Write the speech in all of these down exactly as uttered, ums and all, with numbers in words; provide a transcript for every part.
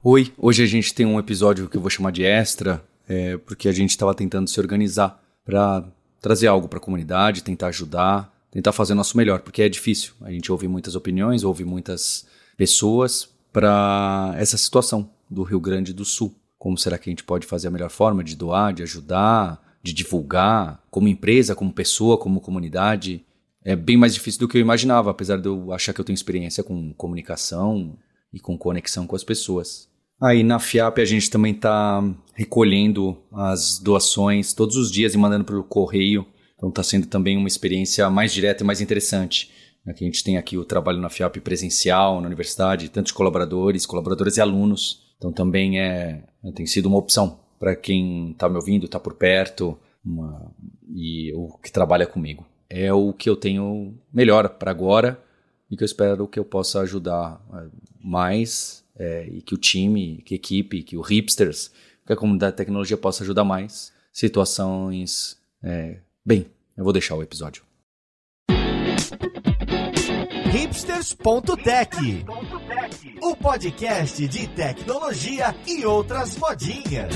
Oi, hoje a gente tem um episódio que eu vou chamar de extra, é, porque a gente estava tentando se organizar para trazer algo para a comunidade, tentar ajudar, tentar fazer o nosso melhor, porque é difícil. A gente ouve muitas opiniões, ouve muitas pessoas para essa situação do Rio Grande do Sul. Como será que a gente pode fazer a melhor forma de doar, de ajudar, de divulgar, como empresa, como pessoa, como comunidade? É bem mais difícil do que eu imaginava, apesar de eu achar que eu tenho experiência com comunicação e com conexão com as pessoas. Aí na FIAP a gente também está recolhendo as doações todos os dias e mandando pelo correio. Então está sendo também uma experiência mais direta e mais interessante. Né? Que a gente tem aqui o trabalho na FIAP presencial, na universidade, tantos colaboradores, colaboradores e alunos. Então também é, tem sido uma opção para quem está me ouvindo, está por perto uma, e o que trabalha comigo. É o que eu tenho melhor para agora e que eu espero que eu possa ajudar mais é, e que o time, que a equipe, que o Hipsters, que a comunidade de tecnologia possa ajudar mais situações... É, bem, eu vou deixar o episódio. hipsters ponto tech, o podcast de tecnologia e outras modinhas.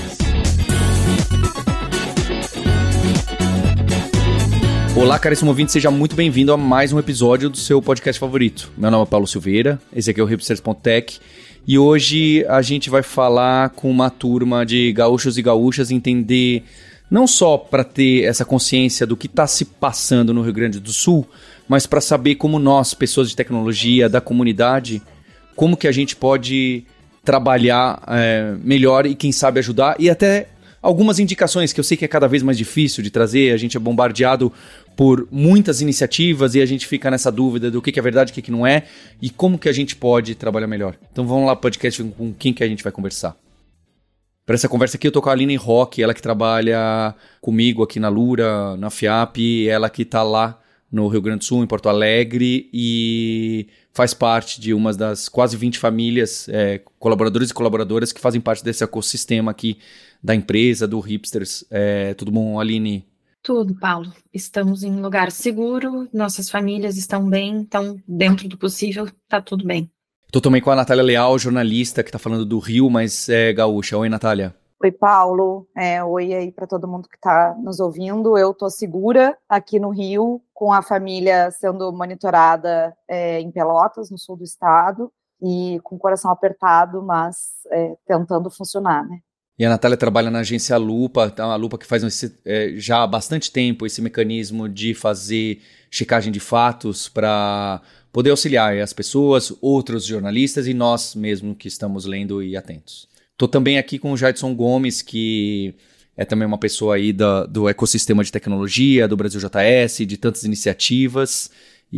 Olá, caríssimo ouvinte, seja muito bem-vindo a mais um episódio do seu podcast favorito. Meu nome é Paulo Silveira, esse aqui é o hipsters ponto tech e hoje a gente vai falar com uma turma de gaúchos e gaúchas, entender não só para ter essa consciência do que está se passando no Rio Grande do Sul, mas para saber como nós, pessoas de tecnologia, da comunidade, como que a gente pode trabalhar é, melhor e quem sabe ajudar, e até algumas indicações que eu sei que é cada vez mais difícil de trazer. A gente é bombardeado por muitas iniciativas e a gente fica nessa dúvida do que, que é verdade, o que, que não é, e como que a gente pode trabalhar melhor. Então vamos lá, podcast, com quem que a gente vai conversar. Para essa conversa aqui eu tô com a Aline Roque, ela que trabalha comigo aqui na Lura, na FIAP, ela que tá lá no Rio Grande do Sul, em Porto Alegre, e faz parte de uma das quase vinte famílias, é, colaboradores e colaboradoras que fazem parte desse ecossistema aqui da empresa, do Hipsters. É, tudo bom, Aline? Tudo, Paulo. Estamos em lugar seguro, nossas famílias estão bem, então, dentro do possível, tá tudo bem. Estou também com a Natália Leal, jornalista, que está falando do Rio, mas é gaúcha. Oi, Natália. Oi, Paulo. É, oi aí para todo mundo que está nos ouvindo. Eu estou segura aqui no Rio, com a família sendo monitorada é, em Pelotas, no sul do estado, e com o coração apertado, mas é, tentando funcionar, né? E a Natália trabalha na agência Lupa, a Lupa que faz esse, é, já há bastante tempo esse mecanismo de fazer checagem de fatos para poder auxiliar as pessoas, outros jornalistas e nós mesmo que estamos lendo e atentos. Estou também aqui com o Jadson Gomes, que é também uma pessoa aí do, do ecossistema de tecnologia, do Brasil J S, de tantas iniciativas,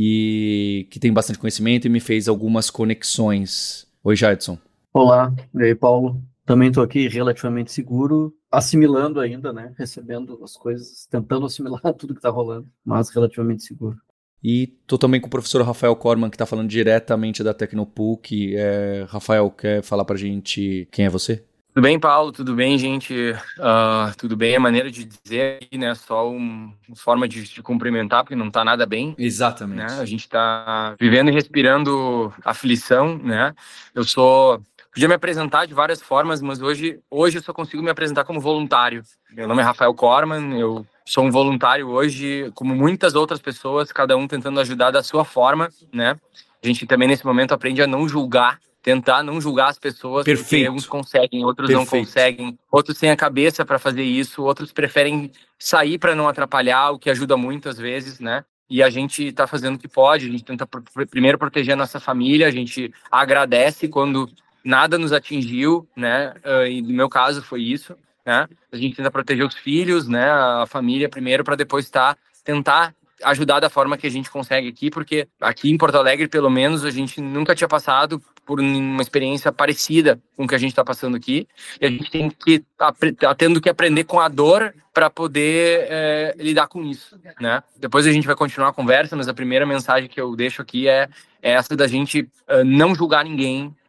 e que tem bastante conhecimento e me fez algumas conexões. Oi, Jadson. Olá, e aí, Paulo? Também estou aqui relativamente seguro, assimilando ainda, né? Recebendo as coisas, tentando assimilar tudo que está rolando, mas relativamente seguro. E estou também com o professor Rafael Corman, que está falando diretamente da Tecnopuc. É, Rafael, quer falar para a gente quem é você? Tudo bem, Paulo? Tudo bem, gente? Uh, tudo bem, é maneira de dizer, né? Só um, uma forma de, de cumprimentar, porque não está nada bem. Exatamente. Né? A gente está vivendo e respirando aflição, né? Eu sou... Podia me apresentar de várias formas, mas hoje, hoje eu só consigo me apresentar como voluntário. Meu nome é Rafael Corman, eu sou um voluntário hoje, como muitas outras pessoas, cada um tentando ajudar da sua forma, né? A gente também, nesse momento, aprende a não julgar, tentar não julgar as pessoas. Perfeito. Porque uns conseguem, outros Perfeito. não conseguem, outros têm a cabeça para fazer isso, outros preferem sair para não atrapalhar, o que ajuda muito às vezes, né? E a gente está fazendo o que pode, a gente tenta pr- primeiro proteger a nossa família, a gente agradece quando nada nos atingiu, né? Uh, e no meu caso foi isso, né? A gente tenta proteger os filhos, né? A família primeiro, para depois tá, tentar ajudar da forma que a gente consegue aqui, porque aqui em Porto Alegre, pelo menos, a gente nunca tinha passado por uma experiência parecida com o que a gente está passando aqui, e a gente tem que tá tendo que aprender com a dor para poder é, lidar com isso, né? Depois a gente vai continuar a conversa, mas a primeira mensagem que eu deixo aqui é, é essa da gente uh, não julgar ninguém,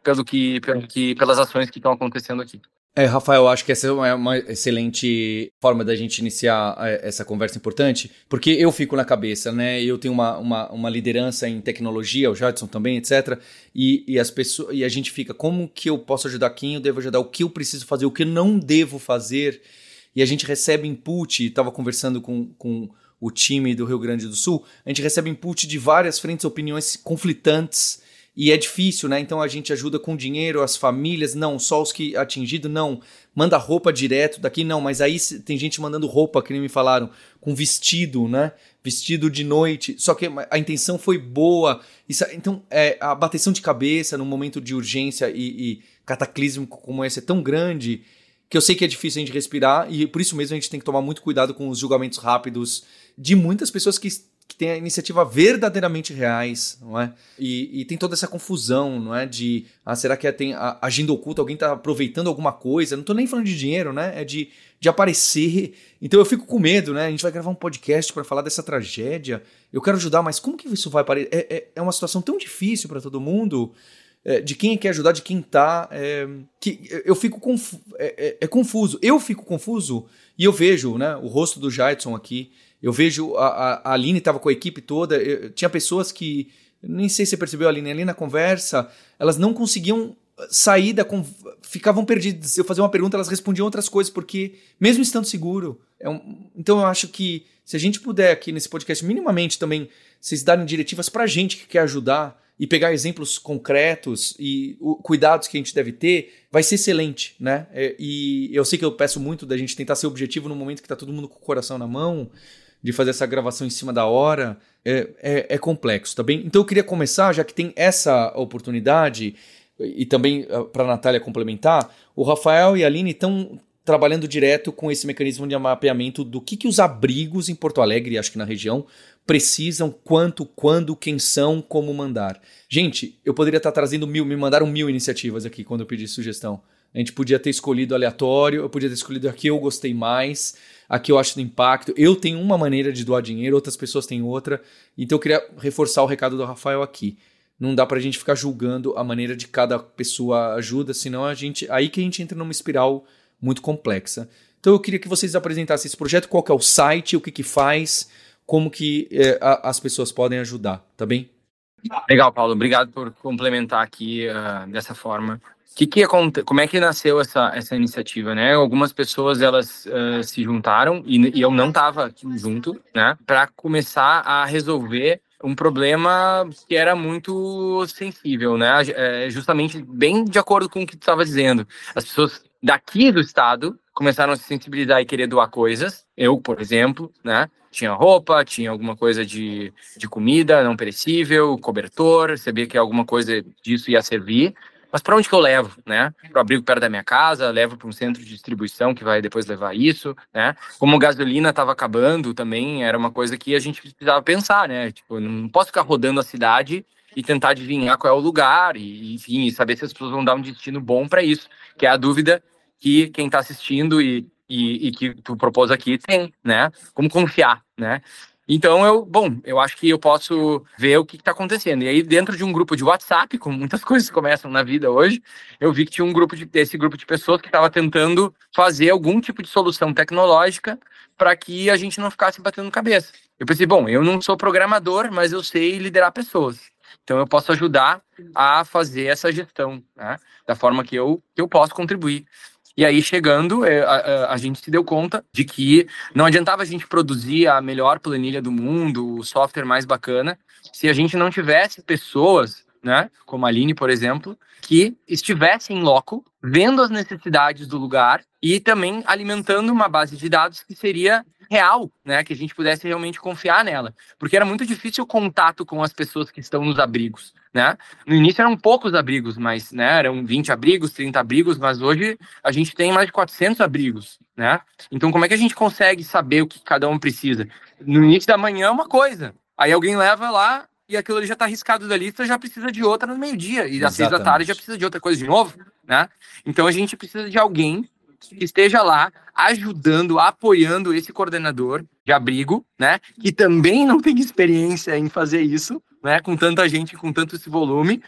pelo que, pelo que, pelas ações que estão acontecendo aqui. É, Rafael, acho que essa é uma excelente forma da gente iniciar essa conversa importante, porque eu fico na cabeça, né? Eu tenho uma, uma, uma liderança em tecnologia, o Jadson também, etcétera. E, e, as pessoas, e a gente fica, como que eu posso ajudar quem eu devo ajudar, o que eu preciso fazer, o que eu não devo fazer. E a gente recebe input, estava conversando com, com o time do Rio Grande do Sul, a gente recebe input de várias frentes, opiniões conflitantes. E é difícil, né? Então a gente ajuda com dinheiro, as famílias, não, só os que atingidos, não. Manda roupa direto daqui, não. Mas aí tem gente mandando roupa, que nem me falaram, com vestido, né? Vestido de noite. Só que a intenção foi boa. Isso, então, é, a bateção de cabeça num momento de urgência e, e cataclísmico como esse é tão grande que eu sei que é difícil a gente respirar e por isso mesmo a gente tem que tomar muito cuidado com os julgamentos rápidos de muitas pessoas que que tem a iniciativa verdadeiramente reais, não é? E, e tem toda essa confusão, não é? De, ah, será que tem a, agindo oculto, alguém está aproveitando alguma coisa? Não estou nem falando de dinheiro, né? É de, de aparecer. Então eu fico com medo, né? A gente vai gravar um podcast para falar dessa tragédia. Eu quero ajudar, mas como que isso vai aparecer? É, é, é uma situação tão difícil para todo mundo, é, de quem quer ajudar, de quem tá, é, que eu fico confu- é, é, é confuso. Eu fico confuso e eu vejo, né, o rosto do Jadson aqui. Eu vejo, a, a, a Aline estava com a equipe toda, eu, tinha pessoas que, nem sei se você percebeu, Aline, ali na conversa, elas não conseguiam sair da... ficavam perdidas. Se eu fazia uma pergunta, elas respondiam outras coisas, porque, mesmo estando seguro... É um, então eu acho que, se a gente puder aqui nesse podcast, minimamente também, vocês darem diretivas pra gente que quer ajudar, e pegar exemplos concretos e o, cuidados que a gente deve ter, vai ser excelente, né? É, e eu sei que eu peço muito da gente tentar ser objetivo no momento que tá todo mundo com o coração na mão, de fazer essa gravação em cima da hora, é, é, é complexo, tá bem? Então eu queria começar, já que tem essa oportunidade, e também para a Natália complementar, o Rafael e a Aline estão trabalhando direto com esse mecanismo de mapeamento do que, que os abrigos em Porto Alegre, acho que na região, precisam, quanto, quando, quem são, como mandar. Gente, eu poderia estar trazendo mil, me mandaram mil iniciativas aqui quando eu pedi sugestão. A gente podia ter escolhido aleatório, eu podia ter escolhido aqui eu gostei mais, aqui eu acho do impacto. Eu tenho uma maneira de doar dinheiro, outras pessoas têm outra. Então eu queria reforçar o recado do Rafael aqui. Não dá pra gente ficar julgando a maneira de cada pessoa ajuda, senão a gente, aí que a gente entra numa espiral muito complexa. Então eu queria que vocês apresentassem esse projeto, qual que é o site, o que que faz, como que é, a, as pessoas podem ajudar, tá bem? Legal, Paulo. Obrigado por complementar aqui uh, dessa forma. Que que aconte... Como é que nasceu essa, essa iniciativa, né? Algumas pessoas, elas uh, se juntaram, e, e eu não estava junto, né? Para começar a resolver um problema que era muito sensível, né? É, justamente bem de acordo com o que tu estava dizendo. As pessoas daqui do estado começaram a se sensibilizar e querer doar coisas. Eu, por exemplo, né? Tinha roupa, tinha alguma coisa de, de comida não perecível, cobertor, sabia que alguma coisa disso ia servir. Mas para onde que eu levo, né? Para o abrigo perto da minha casa, levo para um centro de distribuição que vai depois levar isso, né? Como gasolina estava acabando também, era uma coisa que a gente precisava pensar, né? Tipo, não posso ficar rodando a cidade e tentar adivinhar qual é o lugar e, enfim, saber se as pessoas vão dar um destino bom para isso, que é a dúvida que quem está assistindo e, e, e que tu propôs aqui tem, né? Como confiar, né? Então, eu, bom, eu acho que eu posso ver o que está acontecendo. E aí, dentro de um grupo de WhatsApp, como muitas coisas começam na vida hoje, eu vi que tinha um grupo de, esse grupo de pessoas que estava tentando fazer algum tipo de solução tecnológica para que a gente não ficasse batendo cabeça. Eu pensei, bom, eu não sou programador, mas eu sei liderar pessoas. Então, eu posso ajudar a fazer essa gestão, né, da forma que eu, que eu posso contribuir. E aí, chegando, a, a, a gente se deu conta de que não adiantava a gente produzir a melhor planilha do mundo, o software mais bacana, se a gente não tivesse pessoas, né, como a Aline, por exemplo, que estivessem em loco, vendo as necessidades do lugar e também alimentando uma base de dados que seria real, né, que a gente pudesse realmente confiar nela. Porque era muito difícil o contato com as pessoas que estão nos abrigos, né? No início eram poucos abrigos, mas, né, eram vinte abrigos, trinta abrigos, mas hoje a gente tem mais de quatrocentos abrigos, né? Então, como é que a gente consegue saber o que cada um precisa? No início da manhã é uma coisa, aí alguém leva lá e aquilo ali já está arriscado da lista, já precisa de outra no meio-dia, e às seis da tarde já precisa de outra coisa de novo, né? Então, a gente precisa de alguém que esteja lá ajudando, apoiando esse coordenador de abrigo, né, que também não tem experiência em fazer isso, né, com tanta gente, com tanto esse volume,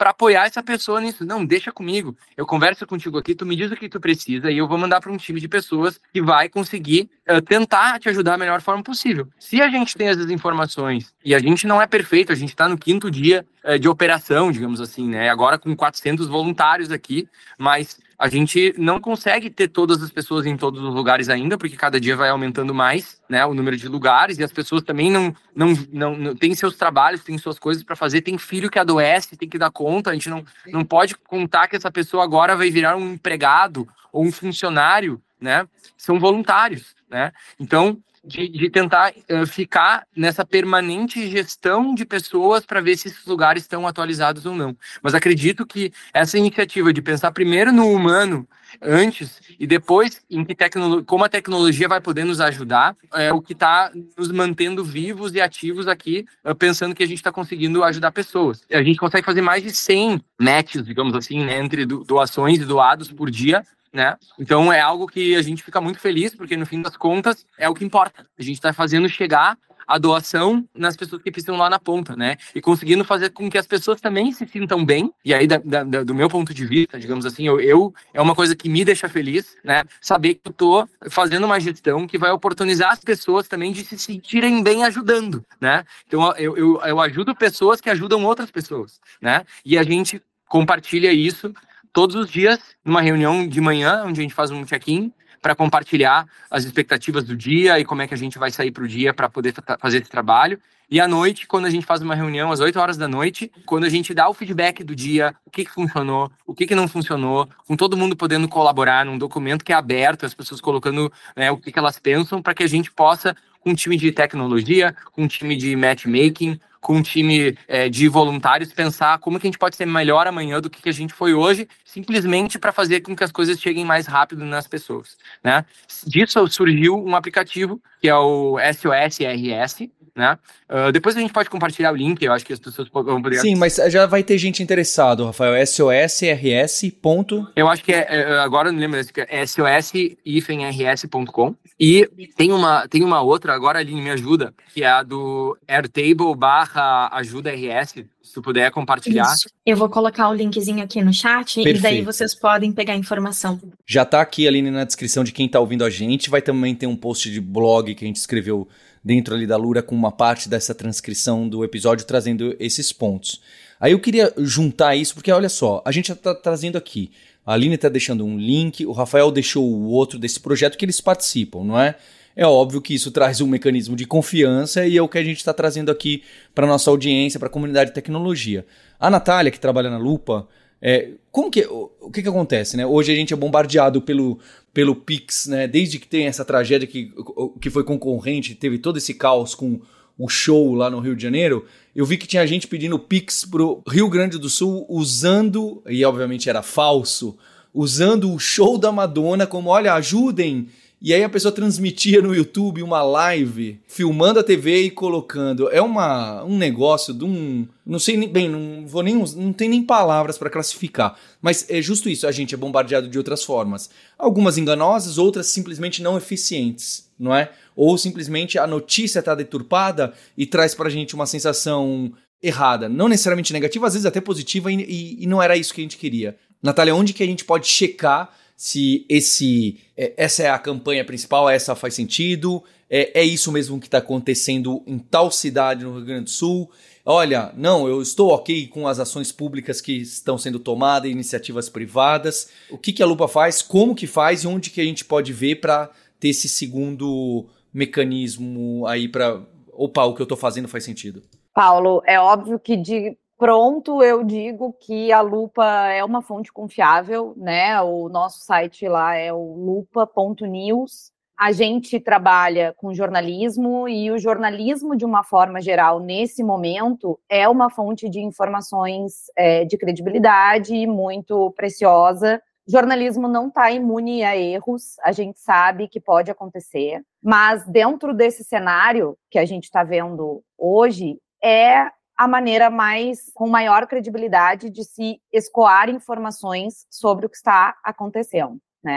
para apoiar essa pessoa nisso. Não, deixa comigo, eu converso contigo aqui, tu me diz o que tu precisa e eu vou mandar para um time de pessoas que vai conseguir uh, tentar te ajudar da melhor forma possível. Se a gente tem essas informações e a gente não é perfeito, a gente está no quinto dia uh, de operação, digamos assim, né? Agora com quatrocentos voluntários aqui, mas a gente não consegue ter todas as pessoas em todos os lugares ainda, porque cada dia vai aumentando mais, né, o número de lugares, e as pessoas também não, não, não, não têm seus trabalhos, têm suas coisas para fazer, tem filho que adoece, tem que dar conta, a gente não, não pode contar que essa pessoa agora vai virar um empregado ou um funcionário, né, são voluntários, né, então de, de tentar uh, ficar nessa permanente gestão de pessoas para ver se esses lugares estão atualizados ou não. Mas acredito que essa iniciativa de pensar primeiro no humano antes e depois em que tecno- como a tecnologia vai poder nos ajudar, é o que está nos mantendo vivos e ativos aqui, uh, pensando que a gente está conseguindo ajudar pessoas. A gente consegue fazer mais de cem matches, digamos assim, né, entre do, doações e doados por dia, né? Então é algo que a gente fica muito feliz, porque no fim das contas é o que importa. A gente está fazendo chegar a doação nas pessoas que precisam lá na ponta, né? E conseguindo fazer com que as pessoas também se sintam bem. E aí, da, da, do meu ponto de vista, digamos assim, eu, eu é uma coisa que me deixa feliz, né? Saber que eu tô fazendo uma gestão que vai oportunizar as pessoas também de se sentirem bem ajudando, né? Então eu, eu, eu ajudo pessoas que ajudam outras pessoas, né? E a gente compartilha isso todos os dias, numa reunião de manhã, onde a gente faz um check-in para compartilhar as expectativas do dia e como é que a gente vai sair para o dia para poder fazer esse trabalho. E à noite, quando a gente faz uma reunião às oito horas da noite, quando a gente dá o feedback do dia, o que, que funcionou, o que, que não funcionou, com todo mundo podendo colaborar num documento que é aberto, as pessoas colocando, né, o que, que elas pensam, para que a gente possa, com um time de tecnologia, com um time de matchmaking, com um time é, de voluntários, pensar como que a gente pode ser melhor amanhã do que a gente foi hoje, simplesmente para fazer com que as coisas cheguem mais rápido nas pessoas, né? Disso surgiu um aplicativo, que é o S O S R S, né? Uh, depois a gente pode compartilhar o link, eu acho que as pessoas vão poder... Sim, mas já vai ter gente interessado, Rafael. S O S R S. Ponto... Eu acho que é, é agora eu não lembro, é S O S R S ponto com. E tem uma, tem uma outra, agora a Aline me ajuda, que é a do Airtable barra ajuda R S, se tu puder compartilhar. Isso. Eu vou colocar o linkzinho aqui no chat. Perfeito. E daí vocês podem pegar a informação. Já tá aqui, Aline, na descrição de quem tá ouvindo a gente. Vai também ter um post de blog que a gente escreveu dentro ali da Lura com uma parte dessa transcrição do episódio trazendo esses pontos. Aí eu queria juntar isso, porque olha só, a gente já tá trazendo aqui, a Aline tá deixando um link, o Rafael deixou o outro desse projeto que eles participam, não é? É óbvio que isso traz um mecanismo de confiança e é o que a gente está trazendo aqui para nossa audiência, para a comunidade de tecnologia. A Natália, que trabalha na Lupa, é, como que, o, o que que acontece, né? Hoje a gente é bombardeado pelo, pelo Pix, né? Desde que tem essa tragédia que, que foi concorrente, teve todo esse caos com o show lá no Rio de Janeiro, eu vi que tinha gente pedindo Pix pro Rio Grande do Sul usando, e obviamente era falso, usando o show da Madonna como, olha, ajudem. E aí a pessoa transmitia no YouTube uma live, filmando a T V e colocando. É uma, um negócio de um... Não sei nem... Bem, não vou nem... Não tem nem palavras para classificar. Mas é justo isso, a gente é bombardeado de outras formas. Algumas enganosas, outras simplesmente não eficientes, não é? Ou simplesmente a notícia está deturpada e traz pra gente uma sensação errada. Não necessariamente negativa, às vezes até positiva, e, e, e não era isso que a gente queria. Natália, onde que a gente pode checar se esse, essa é a campanha principal, essa faz sentido, é, é isso mesmo que está acontecendo em tal cidade no Rio Grande do Sul? Olha, não, eu estou ok com as ações públicas que estão sendo tomadas, iniciativas privadas. O que, que a Lupa faz, como que faz e onde que a gente pode ver para ter esse segundo mecanismo aí para, opa, o que eu estou fazendo faz sentido? Paulo, é óbvio que de pronto eu digo que a Lupa é uma fonte confiável, né? O nosso site lá é o lupa ponto news. A gente trabalha com jornalismo e o jornalismo, de uma forma geral, nesse momento, é uma fonte de informações é, de credibilidade muito preciosa. Jornalismo não está imune a erros, a gente sabe que pode acontecer, mas dentro desse cenário que a gente está vendo hoje, é a maneira mais, com maior credibilidade de se escoar informações sobre o que está acontecendo, né?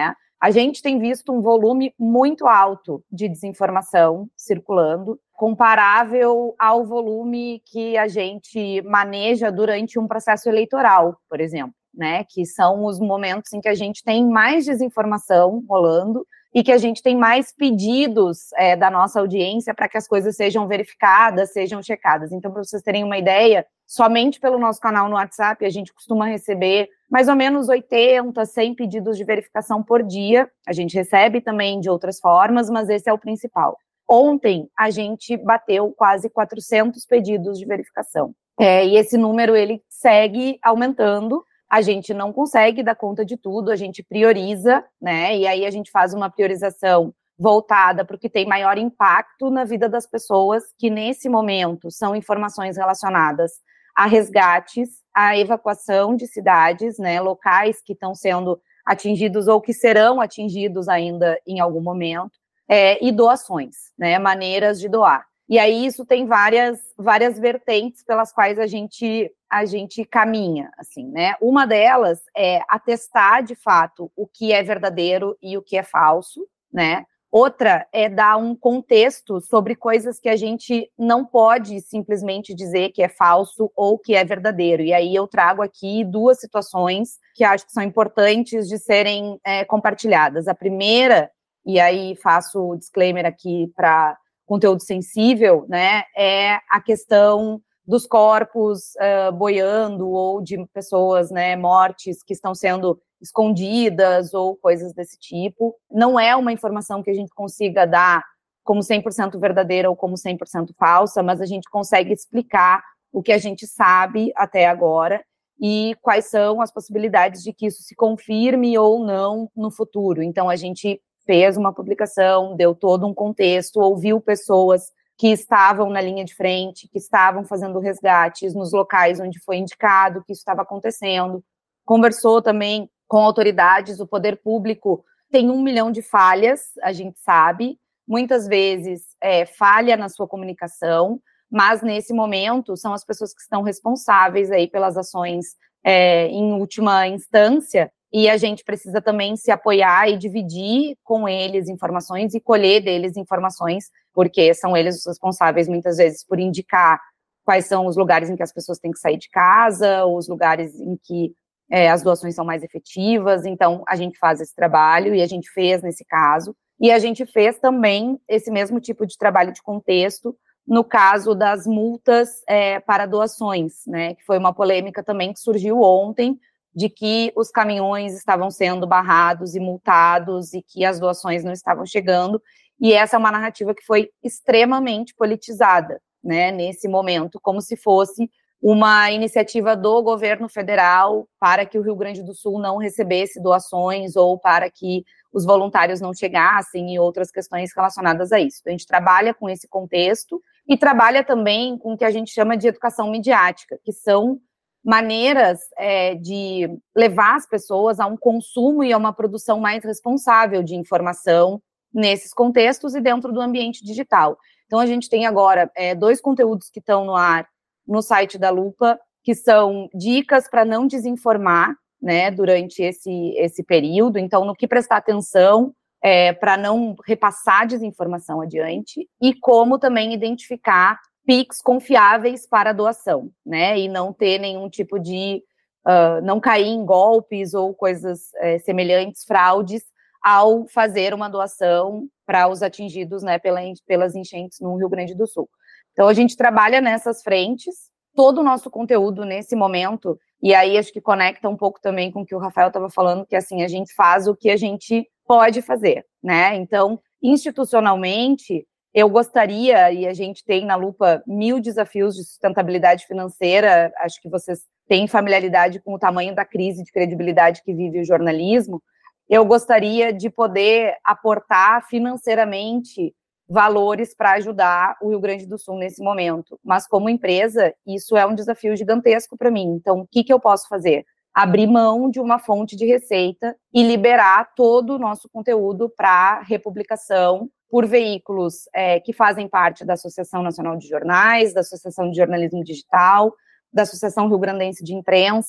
A gente tem visto um volume muito alto de desinformação circulando, comparável ao volume que a gente maneja durante um processo eleitoral, por exemplo, né? Que são os momentos em que a gente tem mais desinformação rolando e que a gente tem mais pedidos é, da nossa audiência para que as coisas sejam verificadas, sejam checadas. Então, para vocês terem uma ideia, somente pelo nosso canal no WhatsApp, a gente costuma receber mais ou menos oitenta, cem pedidos de verificação por dia. A gente recebe também de outras formas, mas esse é o principal. Ontem, a gente bateu quase quatrocentos pedidos de verificação. É, e esse número, ele segue aumentando. A gente não consegue dar conta de tudo, a gente prioriza, né? E aí a gente faz uma priorização voltada para o que tem maior impacto na vida das pessoas, que nesse momento são informações relacionadas a resgates, a evacuação de cidades, né? Locais que estão sendo atingidos ou que serão atingidos ainda em algum momento, é, e doações, né? Maneiras de doar. E aí isso tem várias, várias vertentes pelas quais a gente, a gente caminha, assim, né? Uma delas é atestar, de fato, o que é verdadeiro e o que é falso, né? Outra é dar um contexto sobre coisas que a gente não pode simplesmente dizer que é falso ou que é verdadeiro. E aí eu trago aqui duas situações que acho que são importantes de serem é, compartilhadas. A primeira, e aí faço o disclaimer aqui para conteúdo sensível, né, é a questão dos corpos uh, boiando ou de pessoas, né, mortes que estão sendo escondidas ou coisas desse tipo. Não é uma informação que a gente consiga dar como cem por cento verdadeira ou como cem por cento falsa, mas a gente consegue explicar o que a gente sabe até agora e quais são as possibilidades de que isso se confirme ou não no futuro. Então, a gente fez uma publicação, deu todo um contexto, ouviu pessoas que estavam na linha de frente, que estavam fazendo resgates nos locais onde foi indicado que isso estava acontecendo, conversou também com autoridades. O poder público tem um milhão de falhas, a gente sabe, muitas vezes é, falha na sua comunicação, mas nesse momento são as pessoas que estão responsáveis aí pelas ações é, em última instância, e a gente precisa também se apoiar e dividir com eles informações e colher deles informações, porque são eles os responsáveis, muitas vezes, por indicar quais são os lugares em que as pessoas têm que sair de casa, os lugares em que é, as doações são mais efetivas. Então, a gente faz esse trabalho, e a gente fez nesse caso, e a gente fez também esse mesmo tipo de trabalho de contexto no caso das multas é, para doações, né, que foi uma polêmica também que surgiu ontem, de que os caminhões estavam sendo barrados e multados e que as doações não estavam chegando, e essa é uma narrativa que foi extremamente politizada, né, nesse momento, como se fosse uma iniciativa do governo federal para que o Rio Grande do Sul não recebesse doações ou para que os voluntários não chegassem e outras questões relacionadas a isso. Então, a gente trabalha com esse contexto e trabalha também com o que a gente chama de educação midiática, que são maneiras é, de levar as pessoas a um consumo e a uma produção mais responsável de informação nesses contextos e dentro do ambiente digital. Então, a gente tem agora é, dois conteúdos que estão no ar no site da Lupa, que são dicas para não desinformar, né, durante esse, esse período. Então, no que prestar atenção é, para não repassar desinformação adiante, e como também identificar Pix confiáveis para doação, né, e não ter nenhum tipo de, uh, não cair em golpes ou coisas é, semelhantes, fraudes, ao fazer uma doação para os atingidos, né, pela, pelas enchentes no Rio Grande do Sul. Então, a gente trabalha nessas frentes, todo o nosso conteúdo nesse momento, e aí acho que conecta um pouco também com o que o Rafael estava falando, que assim, a gente faz o que a gente pode fazer, né, então, institucionalmente, eu gostaria, e a gente tem na Lupa mil desafios de sustentabilidade financeira, acho que vocês têm familiaridade com o tamanho da crise de credibilidade que vive o jornalismo, eu gostaria de poder aportar financeiramente valores para ajudar o Rio Grande do Sul nesse momento. Mas como empresa, isso é um desafio gigantesco para mim. Então, o que, que eu posso fazer? Abrir mão de uma fonte de receita e liberar todo o nosso conteúdo para republicação por veículos é, que fazem parte da Associação Nacional de Jornais, da Associação de Jornalismo Digital, da Associação Rio Grandense de Imprensa.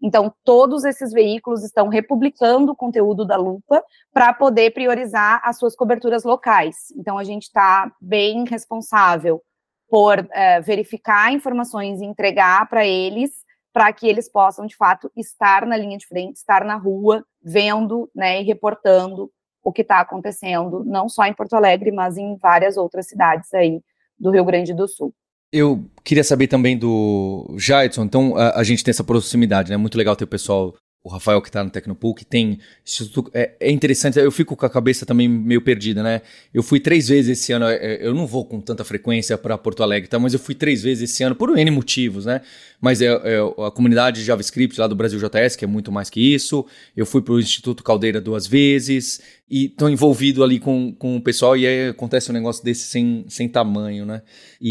Então, todos esses veículos estão republicando o conteúdo da Lupa para poder priorizar as suas coberturas locais. Então, a gente está bem responsável por uh, verificar informações e entregar para eles, para que eles possam, de fato, estar na linha de frente, estar na rua, vendo, né, e reportando o que está acontecendo, não só em Porto Alegre, mas em várias outras cidades aí do Rio Grande do Sul. Eu queria saber também do Jaidson, então a, a gente tem essa proximidade, né? Muito legal ter o pessoal, o Rafael que está no Tecnopool, que tem instituto, é, é interessante, eu fico com a cabeça também meio perdida, né? Eu fui três vezes esse ano, eu não vou com tanta frequência para Porto Alegre, tá? Mas eu fui três vezes esse ano por N motivos, né? Mas é, é a comunidade JavaScript lá do Brasil J S, que é muito mais que isso. Eu fui para o Instituto Caldeira duas vezes e estou envolvido ali com, com o pessoal e aí acontece um negócio desse sem, sem tamanho, né?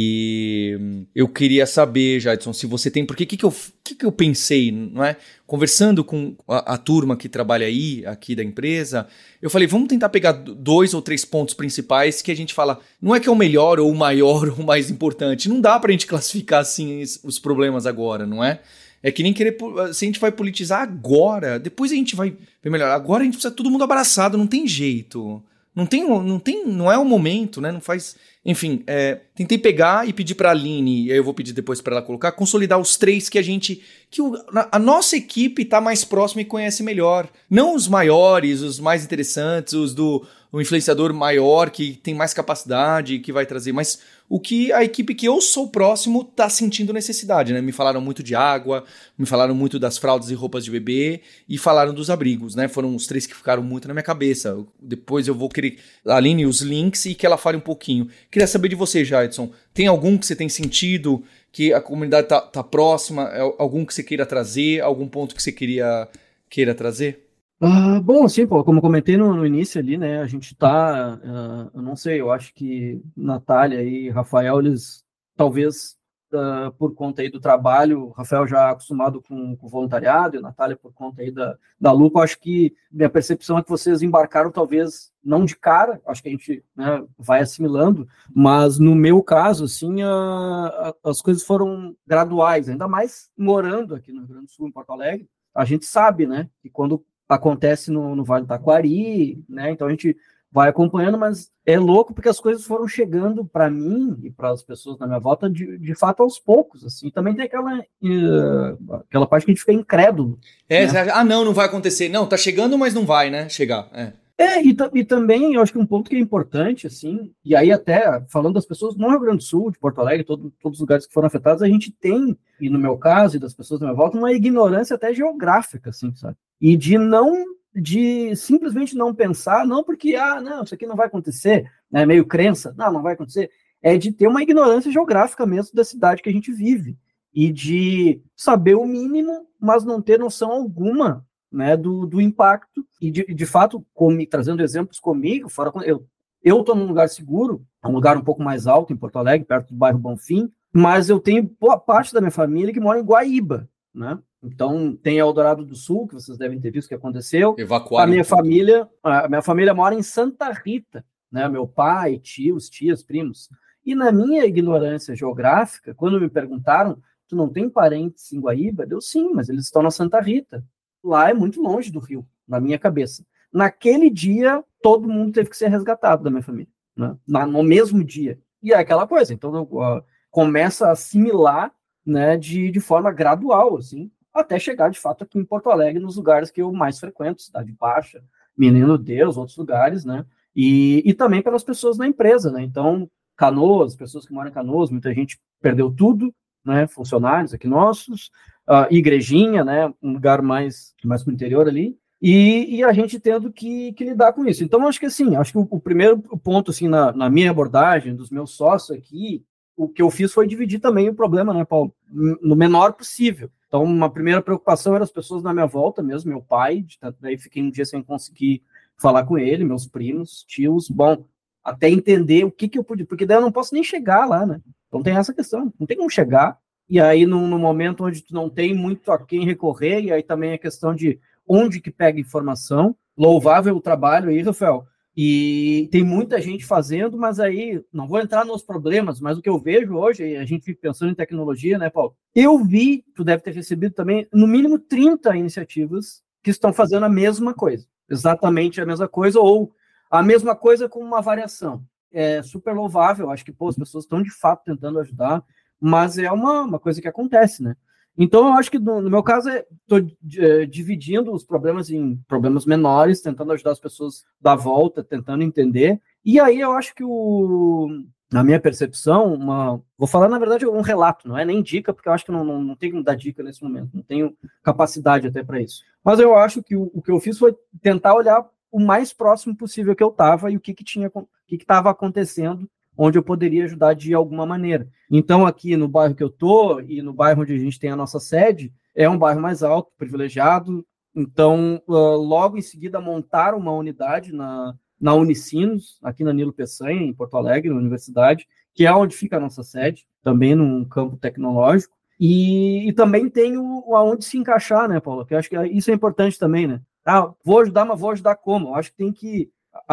E eu queria saber, Jaidson, se você tem... Porque o que, que, eu, que, que eu pensei, não é? Conversando com a, a turma que trabalha aí, aqui da empresa, eu falei, vamos tentar pegar dois ou três pontos principais que a gente fala, não é que é o melhor ou o maior ou o mais importante, não dá pra gente classificar assim os problemas agora, não é? É que nem querer, se a gente vai politizar agora, depois a gente vai ver melhor. Agora a gente precisa todo mundo abraçado, não tem jeito. Não tem, não tem, não é o momento, né? Não faz... Enfim, é, tentei pegar e pedir pra Aline, e aí eu vou pedir depois pra ela colocar, consolidar os três que a gente... que o, a nossa equipe tá mais próxima e conhece melhor. Não os maiores, os mais interessantes, os do o influenciador maior, que tem mais capacidade, que vai trazer, mas o que a equipe que eu sou próximo tá sentindo necessidade, né? Me falaram muito de água, me falaram muito das fraldas e roupas de bebê e falaram dos abrigos, né? Foram os três que ficaram muito na minha cabeça. Depois eu vou querer, Aline, os links e que ela fale um pouquinho. Queria saber de você, Jaidson. Tem algum que você tem sentido que a comunidade tá, tá próxima? Algum que você queira trazer? Algum ponto que você queria, queira trazer? Uh, bom, sim, pô, como eu comentei no, no início ali, né, a gente tá, uh, eu não sei, eu acho que Natália e Rafael, eles, talvez, uh, por conta aí do trabalho, o Rafael já acostumado com o voluntariado, e a Natália por conta aí da, da Lupa, acho que minha percepção é que vocês embarcaram, talvez, não de cara, acho que a gente, né, vai assimilando, mas no meu caso, assim, a, a, as coisas foram graduais, ainda mais morando aqui no Rio Grande do Sul, em Porto Alegre, a gente sabe, né, que quando acontece no, no Vale do Taquari, né? Então a gente vai acompanhando, mas é louco porque as coisas foram chegando para mim e para as pessoas na minha volta de, de fato aos poucos, assim. Também tem aquela uh, aquela parte que a gente fica incrédulo. É, né? Ah, não, não vai acontecer. Não, tá chegando, mas não vai, né? Chegar. É. É, e, e também eu acho que um ponto que é importante, assim, e aí até falando das pessoas no Rio Grande do Sul, de Porto Alegre, todo, todos os lugares que foram afetados, a gente tem, e no meu caso, e das pessoas na minha volta, uma ignorância até geográfica, assim, sabe? E de não, de simplesmente não pensar, não porque, ah, não, isso aqui não vai acontecer, né, meio crença, não, não vai acontecer, é de ter uma ignorância geográfica mesmo da cidade que a gente vive, e de saber o mínimo, mas não ter noção alguma, né, do, do impacto, e de, de fato, com, trazendo exemplos comigo, fora, eu eu estou num lugar seguro, um lugar um pouco mais alto em Porto Alegre, perto do bairro Bonfim, mas eu tenho boa parte da minha família que mora em Guaíba, né? Então tem Eldorado do Sul, que vocês devem ter visto que aconteceu. Evacuaram a minha tudo. família, a minha família mora em Santa Rita, né? Meu pai, tios, tias, primos. E na minha ignorância geográfica, quando me perguntaram, tu não tem parentes em Guaíba? Eu sim, mas eles estão na Santa Rita. Lá é muito longe do Rio, na minha cabeça. Naquele dia, todo mundo teve que ser resgatado da minha família, né? Na, no mesmo dia. E é aquela coisa, então eu, uh, começa a assimilar, né, de, de forma gradual, assim, até chegar, de fato, aqui em Porto Alegre, nos lugares que eu mais frequento, Cidade Baixa, Menino Deus, outros lugares, né? E, e também pelas pessoas na empresa, né? Então, Canoas, pessoas que moram em Canoas, muita gente perdeu tudo, né? Funcionários aqui nossos, uh, Igrejinha, né? Um lugar mais, mais para o interior ali, e, e a gente tendo que, que lidar com isso. Então, acho que assim, acho que o, o primeiro ponto, assim, na, na minha abordagem, dos meus sócios aqui, o que eu fiz foi dividir também o problema, né, Paulo, no menor possível. Então, uma primeira preocupação era as pessoas na minha volta mesmo, meu pai, daí fiquei um dia sem conseguir falar com ele, meus primos, tios, bom, até entender o que que eu podia, porque daí eu não posso nem chegar lá, né? Então tem essa questão, não tem como chegar, e aí no, no momento onde tu não tem muito a quem recorrer, e aí também a questão de onde que pega informação, louvável o trabalho aí, Rafael, E tem muita gente fazendo, mas aí, não vou entrar nos problemas, mas o que eu vejo hoje, a gente fica pensando em tecnologia, né, Paulo? Eu vi, tu deve ter recebido também, no mínimo trinta iniciativas que estão fazendo a mesma coisa, exatamente a mesma coisa, ou a mesma coisa com uma variação. É super louvável, acho que, pô, as pessoas estão de fato tentando ajudar, mas é uma, uma coisa que acontece, né? Então, eu acho que no, no meu caso, estou é, dividindo os problemas em problemas menores, tentando ajudar as pessoas da volta, tentando entender. E aí eu acho que, o, na minha percepção, uma, vou falar, na verdade, um relato, não é nem dica, porque eu acho que não, não, não tenho como dar dica nesse momento, não tenho capacidade até para isso. Mas eu acho que o, o que eu fiz foi tentar olhar o mais próximo possível que eu estava e o que que tinha, o que que estava acontecendo, onde eu poderia ajudar de alguma maneira. Então, aqui no bairro que eu estou, e no bairro onde a gente tem a nossa sede, é um bairro mais alto, privilegiado. Então, uh, logo em seguida, montaram uma unidade na, na Unicinos, aqui na Nilo Peçanha, em Porto Alegre, na universidade, que é onde fica a nossa sede, também num campo tecnológico. E, e também tem o, aonde se encaixar, né, Paulo? Que eu acho que isso é importante também, né? Ah, vou ajudar, mas vou ajudar como? Eu acho que tem que...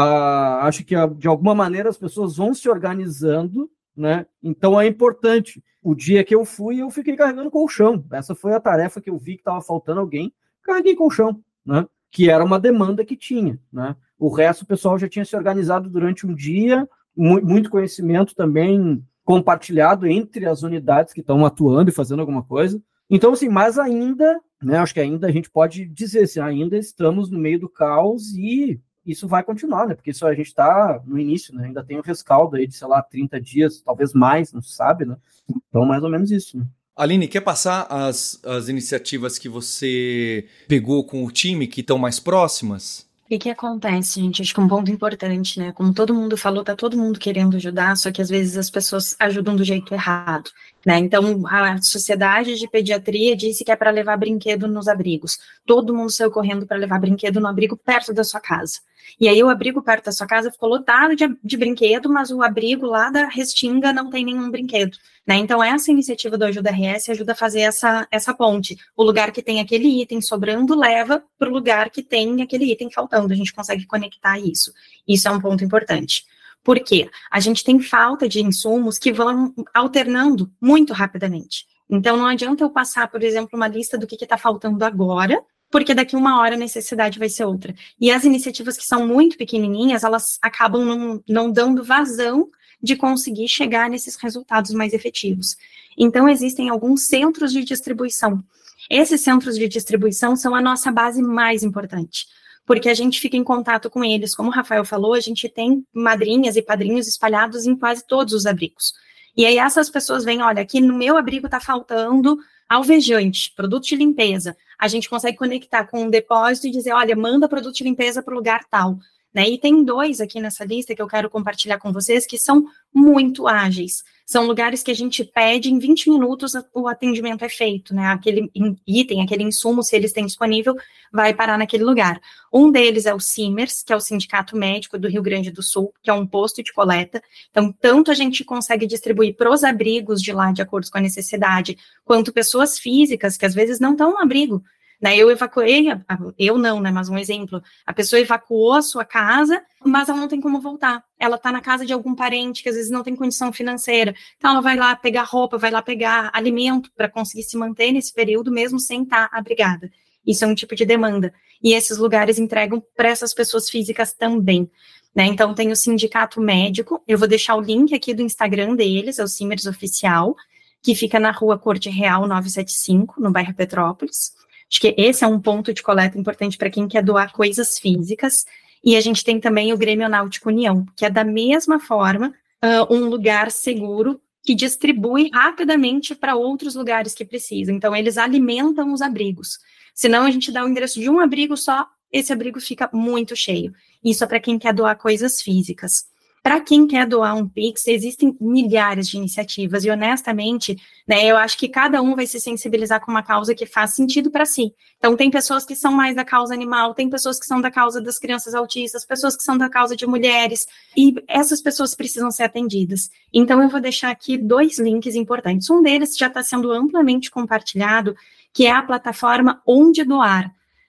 Uh, acho que uh, de alguma maneira as pessoas vão se organizando, né? Então é importante. O dia que eu fui, eu fiquei carregando colchão. Essa foi a tarefa que eu vi que estava faltando alguém. Carreguei colchão, né? Que era uma demanda que tinha, né? O resto o pessoal já tinha se organizado durante um dia, mu- muito conhecimento também compartilhado entre as unidades que estão atuando e fazendo alguma coisa. Então, assim, mas ainda, né? Acho que ainda a gente pode dizer assim, ainda estamos no meio do caos e isso vai continuar, né? Porque isso a gente está no início, né? Ainda tem um rescaldo aí de, sei lá, trinta dias, talvez mais, não se sabe, né? Então, mais ou menos isso, né? Aline, quer passar as, as iniciativas que você pegou com o time que estão mais próximas? O que que acontece, gente? Acho que um ponto importante, né? Como todo mundo falou, tá todo mundo querendo ajudar, só que às vezes as pessoas ajudam do jeito errado, né? Então, a Sociedade de Pediatria disse que é para levar brinquedo nos abrigos. Todo mundo saiu correndo para levar brinquedo no abrigo perto da sua casa. E aí o abrigo perto da sua casa ficou lotado de, de brinquedo, mas o abrigo lá da Restinga não tem nenhum brinquedo, né? Então, essa iniciativa do Ajuda R S ajuda a fazer essa, essa ponte. O lugar que tem aquele item sobrando leva para o lugar que tem aquele item faltando. A gente consegue conectar isso. Isso é um ponto importante. Por quê? A gente tem falta de insumos que vão alternando muito rapidamente. Então, não adianta eu passar, por exemplo, uma lista do que está faltando agora, porque daqui uma hora a necessidade vai ser outra. E as iniciativas que são muito pequenininhas, elas acabam não, não dando vazão de conseguir chegar nesses resultados mais efetivos. Então, existem alguns centros de distribuição. Esses centros de distribuição são a nossa base mais importante, porque a gente fica em contato com eles. Como o Rafael falou, a gente tem madrinhas e padrinhos espalhados em quase todos os abrigos. E aí essas pessoas vêm, olha, aqui no meu abrigo está faltando alvejante, produto de limpeza. A gente consegue conectar com um depósito e dizer, olha, manda produto de limpeza para o lugar tal. Né? E tem dois aqui nessa lista que eu quero compartilhar com vocês que são muito ágeis. São lugares que a gente pede, em vinte minutos o atendimento é feito, né? Aquele item, aquele insumo, se eles têm disponível, vai parar naquele lugar. Um deles é o CIMERS, que é o Sindicato Médico do Rio Grande do Sul, que é um posto de coleta. Então, tanto a gente consegue distribuir para os abrigos de lá, de acordo com a necessidade, quanto pessoas físicas, que às vezes não estão no abrigo. Né, eu evacuei, eu não, né, mas um exemplo, a pessoa evacuou a sua casa, mas ela não tem como voltar, ela está na casa de algum parente que às vezes não tem condição financeira, então ela vai lá pegar roupa, vai lá pegar alimento para conseguir se manter nesse período mesmo sem estar abrigada. Isso é um tipo de demanda, e esses lugares entregam para essas pessoas físicas também. Né, então tem o Sindicato Médico, eu vou deixar o link aqui do Instagram deles, é o CIMERS Oficial, que fica na rua Corte Real novecentos e setenta e cinco, no bairro Petrópolis. Acho que esse é um ponto de coleta importante para quem quer doar coisas físicas. E a gente tem também o Grêmio Náutico União, que é da mesma forma uh, um lugar seguro que distribui rapidamente para outros lugares que precisam. Então, eles alimentam os abrigos. Senão, a gente dá o endereço de um abrigo só, esse abrigo fica muito cheio. Isso é para quem quer doar coisas físicas. Para quem quer doar um Pix, existem milhares de iniciativas e, honestamente, né, eu acho que cada um vai se sensibilizar com uma causa que faz sentido para si. Então, tem pessoas que são mais da causa animal, tem pessoas que são da causa das crianças autistas, pessoas que são da causa de mulheres, e essas pessoas precisam ser atendidas. Então, eu vou deixar aqui dois links importantes. Um deles já está sendo amplamente compartilhado, que é a plataforma Onde Doar.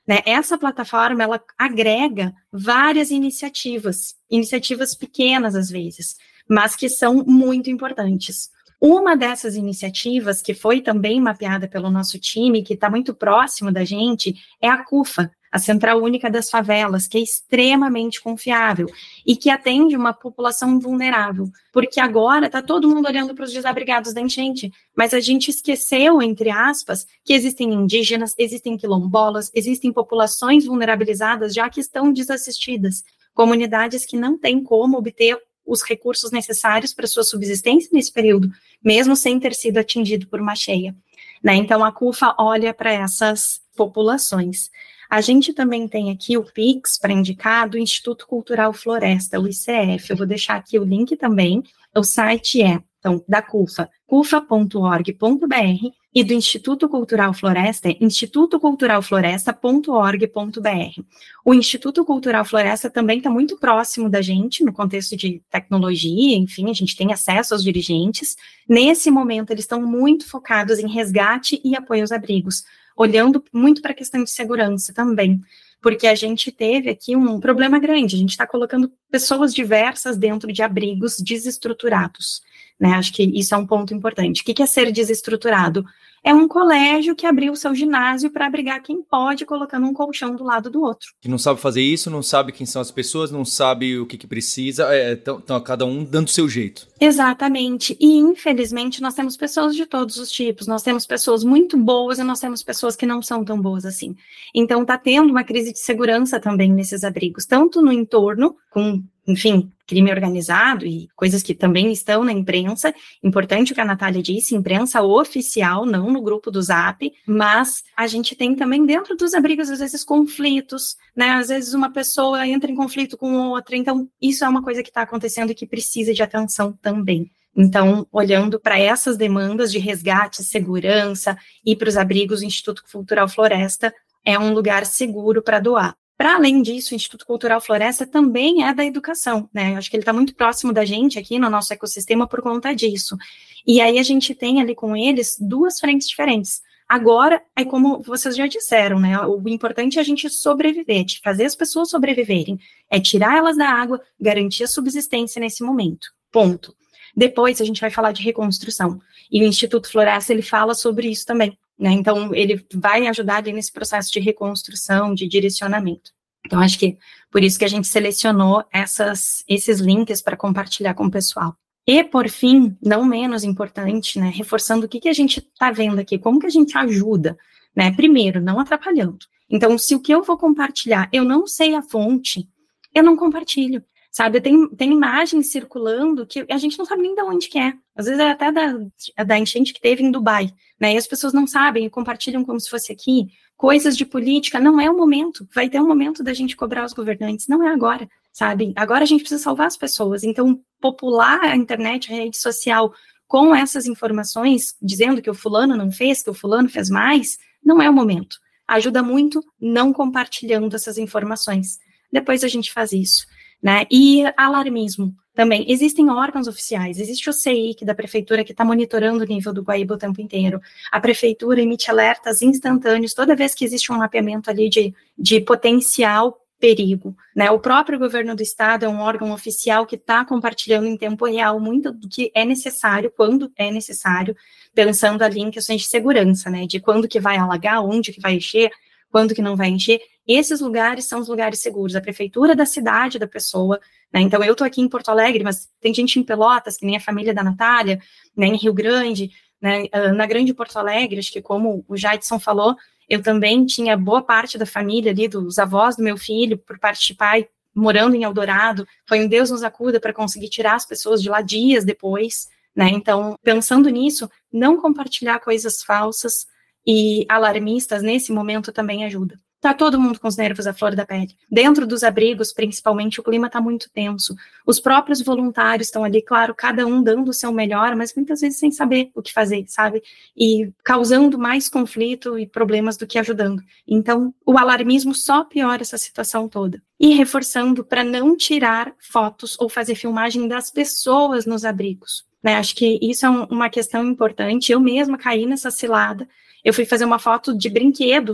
né? Essa plataforma, ela agrega várias iniciativas, iniciativas pequenas às vezes, mas que são muito importantes. Uma dessas iniciativas, que foi também mapeada pelo nosso time, que está muito próximo da gente, é a CUFA, a Central Única das Favelas, que é extremamente confiável e que atende uma população vulnerável, porque agora está todo mundo olhando para os desabrigados da enchente, mas a gente esqueceu, entre aspas, que existem indígenas, existem quilombolas, existem populações vulnerabilizadas já que estão desassistidas, comunidades que não têm como obter os recursos necessários para sua subsistência nesse período, mesmo sem ter sido atingido por uma cheia, né? Então, a CUFA olha para essas populações. A gente também tem aqui o Pix para indicar do Instituto Cultural Floresta, o I C F. Eu vou deixar aqui o link também. O site é, então, da CUFA, cufa ponto org ponto br, e do Instituto Cultural Floresta é instituto cultural floresta ponto org ponto br. O Instituto Cultural Floresta também está muito próximo da gente, no contexto de tecnologia, enfim, a gente tem acesso aos dirigentes. Nesse momento, eles estão muito focados em resgate e apoio aos abrigos, olhando muito para a questão de segurança também, porque a gente teve aqui um problema grande, a gente está colocando pessoas diversas dentro de abrigos desestruturados, né? Acho que isso é um ponto importante. O que é ser desestruturado? É um colégio que abriu o seu ginásio para abrigar quem pode, colocando um colchão do lado do outro. Que não sabe fazer isso, não sabe quem são as pessoas, não sabe o que, que precisa, estão é, cada um dando o seu jeito. Exatamente, e infelizmente nós temos pessoas de todos os tipos, nós temos pessoas muito boas e nós temos pessoas que não são tão boas assim. Então está tendo uma crise de segurança também nesses abrigos, tanto no entorno, com, enfim, crime organizado e coisas que também estão na imprensa, importante o que a Natália disse, imprensa oficial, não no grupo do Zap, mas a gente tem também dentro dos abrigos, às vezes, conflitos, né, às vezes uma pessoa entra em conflito com outra, então isso é uma coisa que está acontecendo e que precisa de atenção também. Então, olhando para essas demandas de resgate, segurança e para os abrigos, o Instituto Cultural Floresta é um lugar seguro para doar. Para além disso, o Instituto Cultural Floresta também é da educação, né? Eu acho que ele está muito próximo da gente aqui no nosso ecossistema por conta disso. E aí a gente tem ali com eles duas frentes diferentes. Agora, é como vocês já disseram, né? O importante é a gente sobreviver, de fazer as pessoas sobreviverem, é tirar elas da água, garantir a subsistência nesse momento. Ponto. Depois a gente vai falar de reconstrução. E o Instituto Floresta, ele fala sobre isso também. Né? Então, ele vai ajudar ali nesse processo de reconstrução, de direcionamento. Então, acho que por isso que a gente selecionou essas, esses links para compartilhar com o pessoal. E, por fim, não menos importante, né, reforçando o que, que a gente está vendo aqui, como que a gente ajuda, né? Primeiro, não atrapalhando. Então, se o que eu vou compartilhar, eu não sei a fonte, eu não compartilho. Sabe, tem, tem imagens circulando que a gente não sabe nem de onde que é. Às vezes é até da, da enchente que teve em Dubai, né? E as pessoas não sabem e compartilham como se fosse aqui. Coisas de política, não é o momento. Vai ter um momento da gente cobrar os governantes, não é agora, sabe? Agora a gente precisa salvar as pessoas. Então, popular a internet, a rede social, com essas informações, dizendo que o fulano não fez, que o fulano fez mais, não é o momento. Ajuda muito não compartilhando essas informações. Depois a gente faz isso. Né? E alarmismo também. Existem órgãos oficiais, existe o C I C da prefeitura que está monitorando o nível do Guaíba o tempo inteiro. A prefeitura emite alertas instantâneos toda vez que existe um mapeamento ali de, de potencial perigo. Né? O próprio governo do estado é um órgão oficial que está compartilhando em tempo real muito do que é necessário, quando é necessário, pensando ali em questões de segurança, né? De quando que vai alagar, onde que vai encher, quando que não vai encher. Esses lugares são os lugares seguros, a prefeitura da cidade da pessoa, né? Então eu estou aqui em Porto Alegre, mas tem gente em Pelotas, que nem a família da Natália, né, em Rio Grande, né, na Grande Porto Alegre, acho que como o Jadson falou, eu também tinha boa parte da família ali, dos avós do meu filho, por parte de pai, morando em Eldorado, foi um Deus nos acuda para conseguir tirar as pessoas de lá dias depois, né? Então, pensando nisso, não compartilhar coisas falsas e alarmistas nesse momento também ajuda. Tá todo mundo com os nervos à flor da pele. Dentro dos abrigos, principalmente, o clima está muito tenso. Os próprios voluntários estão ali, claro, cada um dando o seu melhor, mas muitas vezes sem saber o que fazer, sabe? E causando mais conflito e problemas do que ajudando. Então, o alarmismo só piora essa situação toda. E reforçando para não tirar fotos ou fazer filmagem das pessoas nos abrigos. Né? Acho que isso é um, uma questão importante. Eu mesma caí nessa cilada. Eu fui fazer uma foto de brinquedos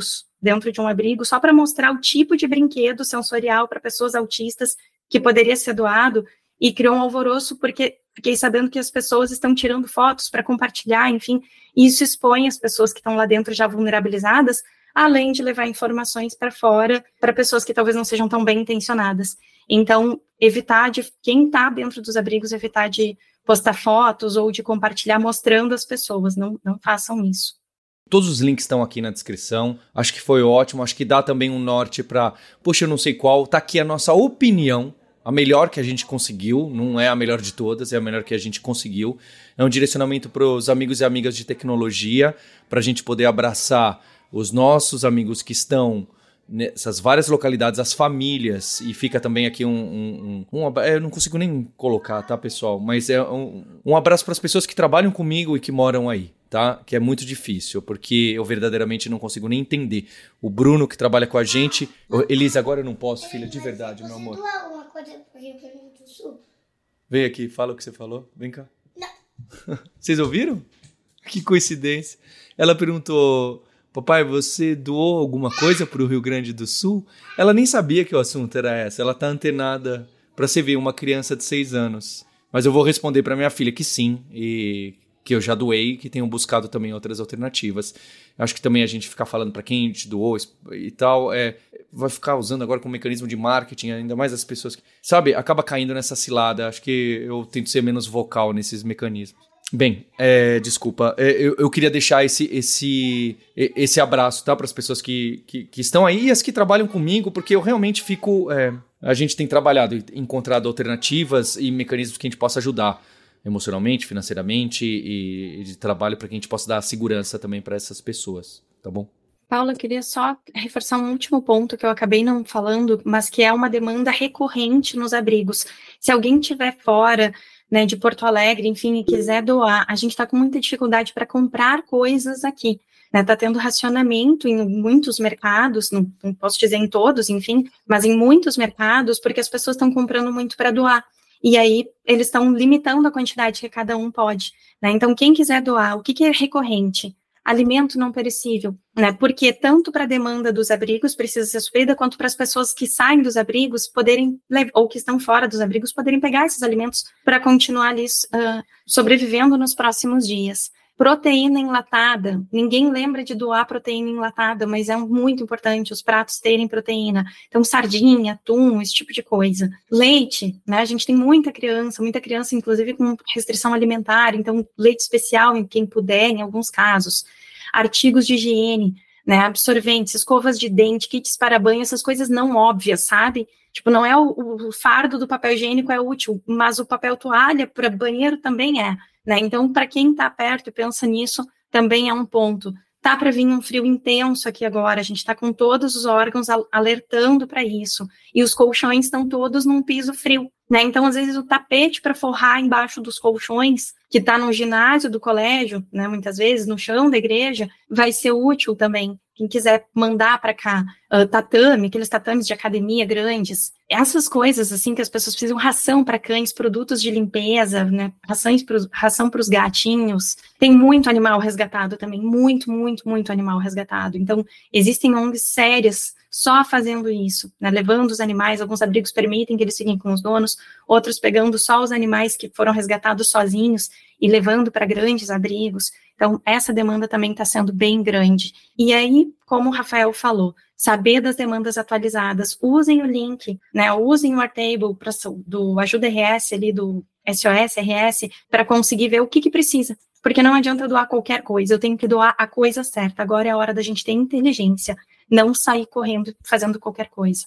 dentro de um abrigo, só para mostrar o tipo de brinquedo sensorial para pessoas autistas que poderia ser doado, e criou um alvoroço porque fiquei sabendo que as pessoas estão tirando fotos para compartilhar, enfim, e isso expõe as pessoas que estão lá dentro já vulnerabilizadas, além de levar informações para fora, para pessoas que talvez não sejam tão bem intencionadas. Então, evitar de, quem está dentro dos abrigos, evitar de postar fotos ou de compartilhar mostrando as pessoas, não, não façam isso. Todos os links estão aqui na descrição, acho que foi ótimo, acho que dá também um norte para, poxa, eu não sei qual, tá aqui a nossa opinião, a melhor que a gente conseguiu, não é a melhor de todas, é a melhor que a gente conseguiu. É um direcionamento para os amigos e amigas de tecnologia, para a gente poder abraçar os nossos amigos que estão nessas várias localidades, as famílias, e fica também aqui um... um, um, um eu não consigo nem colocar, tá, pessoal? Mas é um, um abraço para as pessoas que trabalham comigo e que moram aí, tá? Que é muito difícil, porque eu verdadeiramente não consigo nem entender. O Bruno, que trabalha com a gente... Eu, Elisa, agora eu não posso, filha, de verdade, meu amor. Você doar alguma coisa pro Rio Grande do Sul? Vem aqui, fala o que você falou. Vem cá. Não. Vocês ouviram? Que coincidência. Ela perguntou... Papai, você doou alguma coisa para o Rio Grande do Sul? Ela nem sabia que o assunto era esse. Ela está antenada para você ver uma criança de seis anos. Mas eu vou responder para minha filha que sim, e que eu já doei e que tenho buscado também outras alternativas. Acho que também a gente ficar falando para quem a gente doou e tal, é, vai ficar usando agora como mecanismo de marketing, ainda mais as pessoas que... Sabe, acaba caindo nessa cilada. Acho que eu tento ser menos vocal nesses mecanismos. Bem, é, desculpa, é, eu, eu queria deixar esse, esse, esse abraço, tá, para as pessoas que, que, que estão aí e as que trabalham comigo, porque eu realmente fico... É, a gente tem trabalhado e encontrado alternativas e mecanismos que a gente possa ajudar emocionalmente, financeiramente e, e de trabalho para que a gente possa dar segurança também para essas pessoas, tá bom? Paula, eu queria só reforçar um último ponto que eu acabei não falando, mas que é uma demanda recorrente nos abrigos. Se alguém estiver fora... Né, de Porto Alegre, enfim, e quiser doar, a gente está com muita dificuldade para comprar coisas aqui. Está né, tendo racionamento em muitos mercados, não, não posso dizer em todos, enfim, mas em muitos mercados, porque as pessoas estão comprando muito para doar. E aí, eles estão limitando a quantidade que cada um pode. Né? Então, quem quiser doar, o que, que é recorrente? Alimento não perecível, né? Porque tanto para a demanda dos abrigos precisa ser suprida, quanto para as pessoas que saem dos abrigos poderem, ou que estão fora dos abrigos, poderem pegar esses alimentos para continuar ali uh, sobrevivendo nos próximos dias. Proteína enlatada, ninguém lembra de doar proteína enlatada, mas é muito importante os pratos terem proteína. Então, sardinha, atum, esse tipo de coisa. Leite, né? A gente tem muita criança, muita criança, inclusive, com restrição alimentar, então, leite especial em quem puder, em alguns casos. Artigos de higiene, né? Absorventes, escovas de dente, kits para banho, essas coisas não óbvias, sabe? Tipo, não é o, o fardo do papel higiênico é útil, mas o papel toalha para banheiro também é. Né? Então, para quem está perto e pensa nisso, também é um ponto. Tá para vir um frio intenso aqui agora, a gente está com todos os órgãos alertando para isso, e os colchões estão todos num piso frio, né? Então, às vezes, o tapete para forrar embaixo dos colchões, que está no ginásio do colégio, né? Muitas vezes, no chão da igreja, vai ser útil também. Quem quiser mandar para cá, uh, tatame, aqueles tatames de academia grandes, essas coisas, assim, que as pessoas precisam, ração para cães, produtos de limpeza, né, rações pros, ração para os gatinhos, tem muito animal resgatado também, muito, muito, muito animal resgatado. Então, existem O N Gs sérias só fazendo isso, né, levando os animais, alguns abrigos permitem que eles fiquem com os donos, outros pegando só os animais que foram resgatados sozinhos e levando para grandes abrigos. Então, essa demanda também está sendo bem grande. E aí, como o Rafael falou, saber das demandas atualizadas, usem o link, né, usem o Airtable pra, do Ajuda R S, ali do S O S, R S, para conseguir ver o que, que precisa. Porque não adianta doar qualquer coisa, eu tenho que doar a coisa certa. Agora é a hora da gente ter inteligência, não sair correndo, fazendo qualquer coisa.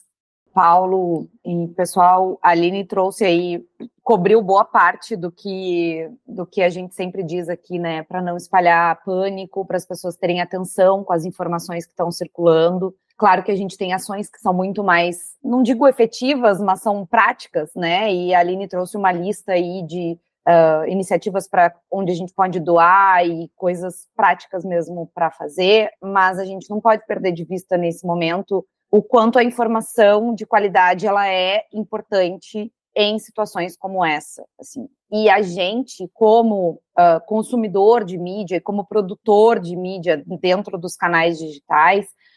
Paulo e pessoal, a Aline trouxe aí, cobriu boa parte do que, do que a gente sempre diz aqui, né, para não espalhar pânico, para as pessoas terem atenção com as informações que estão circulando. Claro que a gente tem ações que são muito mais, não digo efetivas, mas são práticas, né, e a Aline trouxe uma lista aí de uh, iniciativas para onde a gente pode doar e coisas práticas mesmo para fazer, mas a gente não pode perder de vista nesse momento o quanto a informação de qualidade ela é importante em situações como essa, assim. E a gente, como uh, consumidor de mídia, como produtor de mídia dentro dos canais digitais,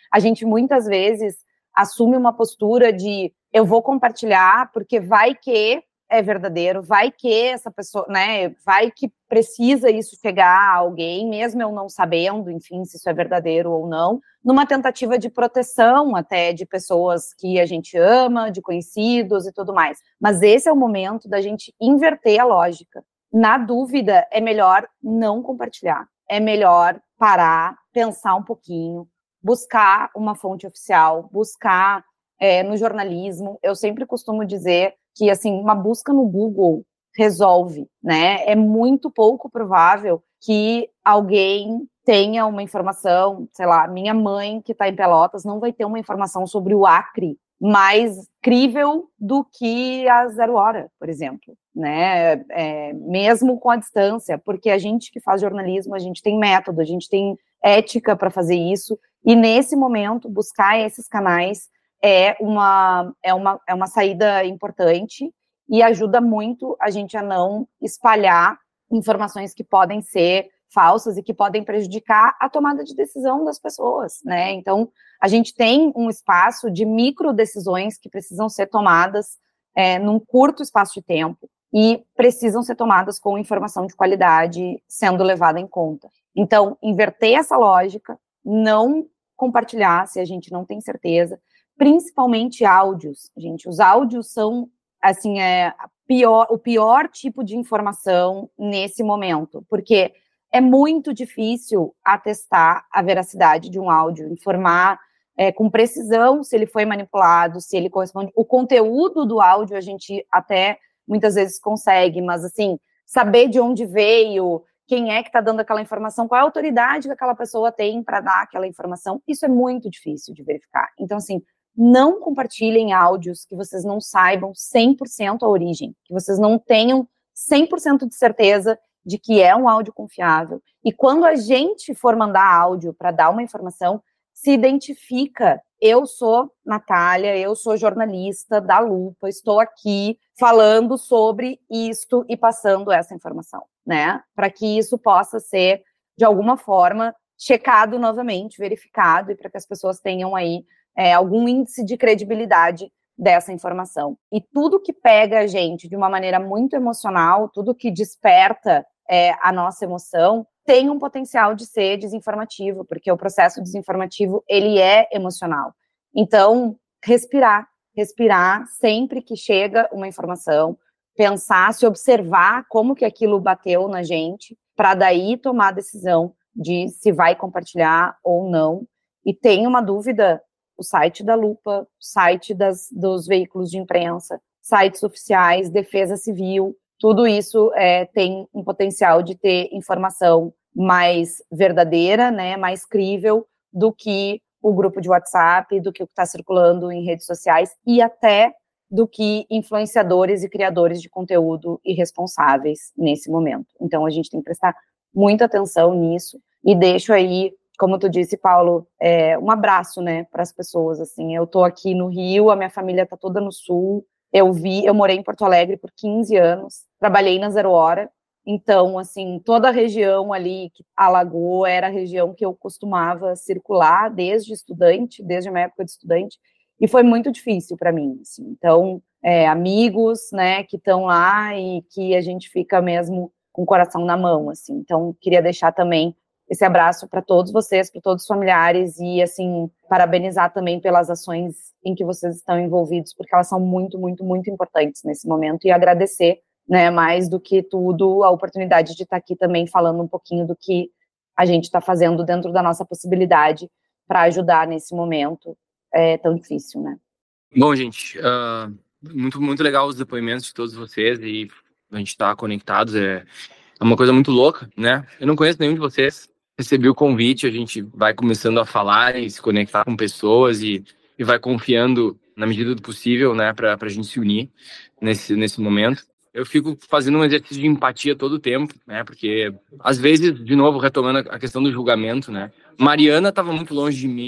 a gente muitas vezes assume uma postura de eu vou compartilhar porque vai que é verdadeiro, vai que essa pessoa, né, vai que precisa isso chegar a alguém, mesmo eu não sabendo, enfim, se isso é verdadeiro ou não, numa tentativa de proteção até de pessoas que a gente ama, de conhecidos e tudo mais. Mas esse é o momento da gente inverter a lógica. Na dúvida, é melhor não compartilhar, é melhor parar, pensar um pouquinho, buscar uma fonte oficial, buscar é, no jornalismo. Eu sempre costumo dizer que, assim, uma busca no Google resolve, né? É muito pouco provável que alguém tenha uma informação, sei lá, minha mãe que está em Pelotas não vai ter uma informação sobre o Acre mais crível do que a Zero Hora, por exemplo, né? É, mesmo com a distância, porque a gente que faz jornalismo, a gente tem método, a gente tem ética para fazer isso, e nesse momento buscar esses canais é uma, é uma, é uma saída importante e ajuda muito a gente a não espalhar informações que podem ser falsas e que podem prejudicar a tomada de decisão das pessoas, né? Então, a gente tem um espaço de micro decisões que precisam ser tomadas é, num curto espaço de tempo e precisam ser tomadas com informação de qualidade sendo levada em conta. Então, inverter essa lógica, não compartilhar se a gente não tem certeza, principalmente áudios, gente. Os áudios são, assim, é, a pior, o pior tipo de informação nesse momento, porque é muito difícil atestar a veracidade de um áudio, informar é, com precisão se ele foi manipulado, se ele corresponde. O conteúdo do áudio a gente até muitas vezes consegue, mas, assim, saber de onde veio, quem é que está dando aquela informação, qual é a autoridade que aquela pessoa tem para dar aquela informação, isso é muito difícil de verificar. Então, assim, não compartilhem áudios que vocês não saibam cem por cento a origem, que vocês não tenham cem por cento de certeza de que é um áudio confiável. E quando a gente for mandar áudio para dar uma informação, se identifica, eu sou Natália, eu sou jornalista da Lupa, estou aqui falando sobre isto e passando essa informação, né? Para que isso possa ser, de alguma forma, checado novamente, verificado, e para que as pessoas tenham aí É, algum índice de credibilidade dessa informação. E tudo que pega a gente de uma maneira muito emocional, tudo que desperta é, a nossa emoção, tem um potencial de ser desinformativo, porque o processo desinformativo, ele é emocional. Então, respirar, respirar sempre que chega uma informação, pensar, se observar como que aquilo bateu na gente, para daí tomar a decisão de se vai compartilhar ou não. E tem uma dúvida, o site da Lupa, o site das, dos veículos de imprensa, sites oficiais, Defesa Civil, tudo isso é, tem um potencial de ter informação mais verdadeira, né, mais crível do que o grupo de WhatsApp, do que o que está circulando em redes sociais e até do que influenciadores e criadores de conteúdo irresponsáveis nesse momento. Então, a gente tem que prestar muita atenção nisso e deixo aí, como tu disse, Paulo, é, um abraço, né, para as pessoas, assim, eu tô aqui no Rio, a minha família tá toda no Sul, eu vi, eu morei em Porto Alegre por quinze anos, trabalhei na Zero Hora, então, assim, toda a região ali que alagou era a região que eu costumava circular desde estudante, desde a minha época de estudante, e foi muito difícil para mim, assim, então, é, amigos, né, que estão lá e que a gente fica mesmo com o coração na mão, assim, então, queria deixar também esse abraço para todos vocês, para todos os familiares e, assim, parabenizar também pelas ações em que vocês estão envolvidos, porque elas são muito, muito, muito importantes nesse momento e agradecer, né, mais do que tudo, a oportunidade de estar aqui também falando um pouquinho do que a gente está fazendo dentro da nossa possibilidade para ajudar nesse momento é, tão difícil, né. Bom, gente, uh, muito, muito legal os depoimentos de todos vocês e a gente está conectados, é, é uma coisa muito louca, né? Eu não conheço nenhum de vocês, recebi o convite, a gente vai começando a falar e se conectar com pessoas e, e vai confiando na medida do possível, né, para a gente se unir nesse, nesse momento. Eu fico fazendo um exercício de empatia todo o tempo, né, porque às vezes, de novo, retomando a questão do julgamento, né, Mariana estava muito longe de mim,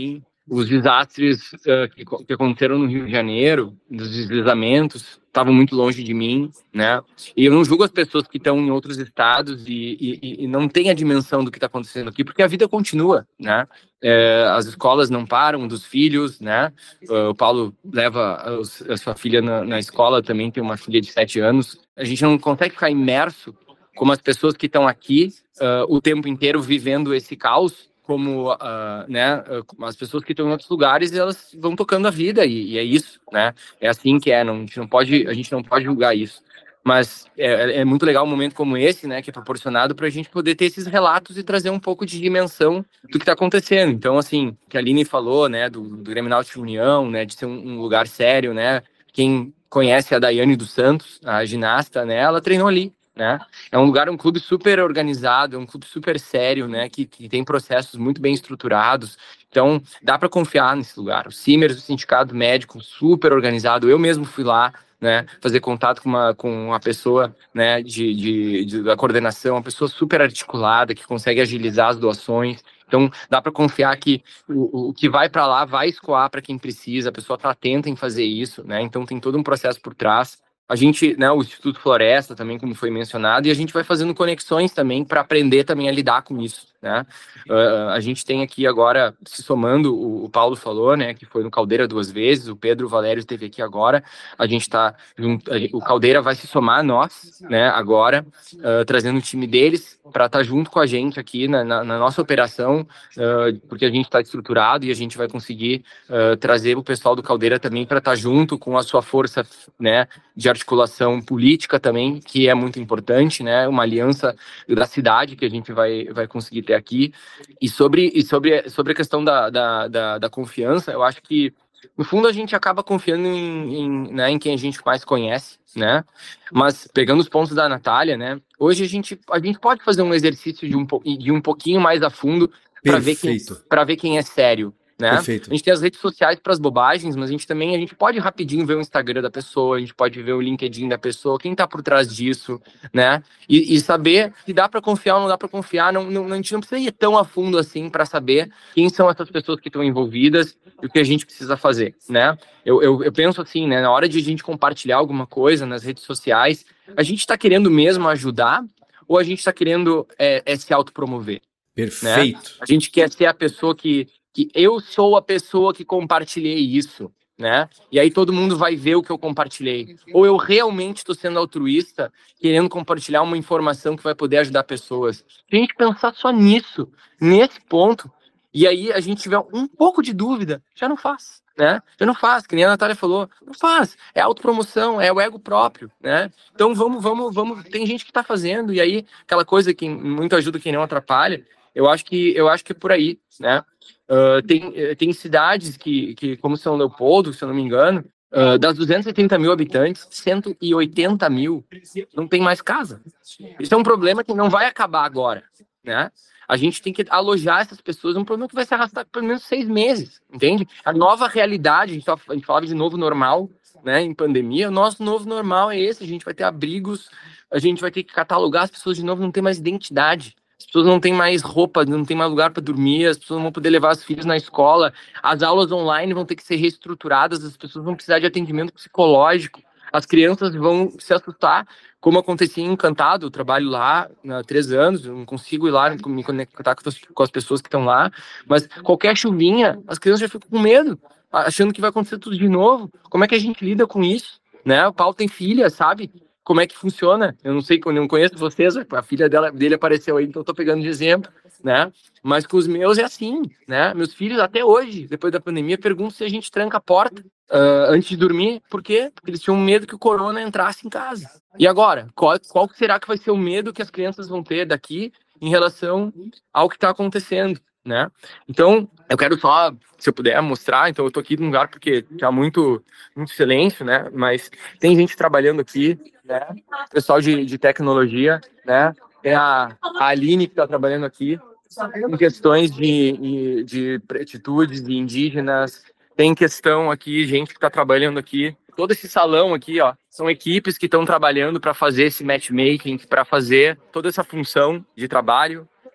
os desastres uh, que, que aconteceram no Rio de Janeiro, dos deslizamentos, estavam muito longe de mim, né? E eu não julgo as pessoas que estão em outros estados e, e, e não têm a dimensão do que está acontecendo aqui, porque a vida continua, né? É, as escolas não param dos filhos, né? O Paulo leva a, a sua filha na, na escola, também tem uma filha de sete anos. A gente não consegue ficar imerso como as pessoas que estão aqui uh, o tempo inteiro vivendo esse caos, como uh, né, uh, as pessoas que estão em outros lugares, elas vão tocando a vida e, e é isso, né? É assim que é, não, a gente não pode, a gente não pode julgar isso. Mas é, é muito legal um momento como esse, né, que é proporcionado para a gente poder ter esses relatos e trazer um pouco de dimensão do que está acontecendo. Então, assim, que a Aline falou, né, do, do Grêmio Náutico União, né, de ser um, um lugar sério, né? Quem conhece a Daiane dos Santos, a ginasta, né, ela treinou ali. Né? É um lugar, um clube super organizado, um clube super sério, né? Que, que tem processos muito bem estruturados. Então, dá para confiar nesse lugar. O Simers, o sindicato médico, super organizado. Eu mesmo fui lá, né? Fazer contato com uma, com uma pessoa, né? De, de, de, da coordenação, uma pessoa super articulada, que consegue agilizar as doações. Então, dá para confiar que o, o que vai para lá vai escoar para quem precisa. A pessoa está atenta em fazer isso, né? Então, tem todo um processo por trás. A gente, né, o Instituto Floresta também, como foi mencionado, e a gente vai fazendo conexões também para aprender também a lidar com isso, né? Uh, a gente tem aqui agora, se somando, o, o Paulo falou, né, que foi no Caldeira duas vezes, o Pedro Valério esteve aqui agora, a gente está junto, o Caldeira vai se somar a nós, né, agora, uh, trazendo o time deles para estar tá junto com a gente aqui na, na, na nossa operação, uh, porque a gente está estruturado e a gente vai conseguir uh, trazer o pessoal do Caldeira também para estar tá junto com a sua força, né, de articulação política também, que é muito importante, né? Uma aliança da cidade que a gente vai, vai conseguir ter aqui. E sobre, e sobre, sobre a questão da, da, da, da confiança, eu acho que, no fundo, a gente acaba confiando em, em, né, em quem a gente mais conhece, né? Mas, pegando os pontos da Natália, né? Hoje a gente, a gente pode fazer um exercício de um, de um pouquinho mais a fundo para ver, quem, para ver quem é sério. Né? Perfeito. A gente tem as redes sociais para as bobagens, mas a gente também a gente pode rapidinho ver o Instagram da pessoa, a gente pode ver o LinkedIn da pessoa, quem está por trás disso, né? E, e saber se dá para confiar ou não dá para confiar. Não, não, a gente não precisa ir tão a fundo assim para saber quem são essas pessoas que estão envolvidas e o que a gente precisa fazer, né? Eu, eu, eu penso assim, né? Na hora de a gente compartilhar alguma coisa nas redes sociais, a gente está querendo mesmo ajudar ou a gente está querendo é, é se autopromover? Perfeito. Né? A gente quer ser a pessoa que que eu sou a pessoa que compartilhei isso, né? E aí todo mundo vai ver o que eu compartilhei. Ou eu realmente estou sendo altruísta, querendo compartilhar uma informação que vai poder ajudar pessoas. Se a gente pensar só nisso, nesse ponto, e aí a gente tiver um pouco de dúvida, já não faz, né? Já não faz, que nem a Natália falou, não faz. É autopromoção, é o ego próprio, né? Então vamos, vamos, vamos. Tem gente que está fazendo, e aí aquela coisa que muito ajuda quem não atrapalha, eu acho que, eu acho que é por aí, né? Uh, tem, tem cidades que, que, como São Leopoldo, se eu não me engano, uh, das duzentos e trinta mil habitantes, cento e oitenta mil não tem mais casa. Isso é um problema que não vai acabar agora, né? A gente tem que alojar essas pessoas, é um problema que vai se arrastar por pelo menos seis meses, entende? A nova realidade, a gente, a gente falava de novo normal, né, em pandemia, o nosso novo normal é esse, a gente vai ter abrigos, a gente vai ter que catalogar as pessoas de novo, não tem mais identidade. As pessoas não têm mais roupa, não tem mais lugar para dormir, as pessoas não vão poder levar os filhos na escola, as aulas online vão ter que ser reestruturadas, as pessoas vão precisar de atendimento psicológico, as crianças vão se assustar, como acontecia em Encantado, eu trabalho lá há três anos, eu não consigo ir lá me conectar com as pessoas que estão lá, mas qualquer chuvinha, as crianças já ficam com medo, achando que vai acontecer tudo de novo. Como é que a gente lida com isso? Né? O Paulo tem filha, sabe? Como é que funciona? Eu não sei, eu não conheço vocês, a filha dela, dele apareceu aí, então eu tô pegando de exemplo, né? Mas com os meus é assim, né? Meus filhos até hoje, depois da pandemia, perguntam se a gente tranca a porta uh, antes de dormir. Por quê? Porque eles tinham medo que o corona entrasse em casa. E agora? Qual, qual será que vai ser o medo que as crianças vão ter daqui em relação ao que está acontecendo, né? Então, eu quero só, se eu puder mostrar, então eu tô aqui num lugar porque tá muito, muito silêncio, né? Mas tem gente trabalhando aqui, né? Pessoal de, de tecnologia, né? Tem a, a Aline que tá trabalhando aqui em questões de, de, de pretitudes, de indígenas. Tem questão aqui, gente que tá trabalhando aqui. Todo esse salão aqui, ó, são equipes que estão trabalhando para fazer esse matchmaking, para fazer toda essa função de trabalho.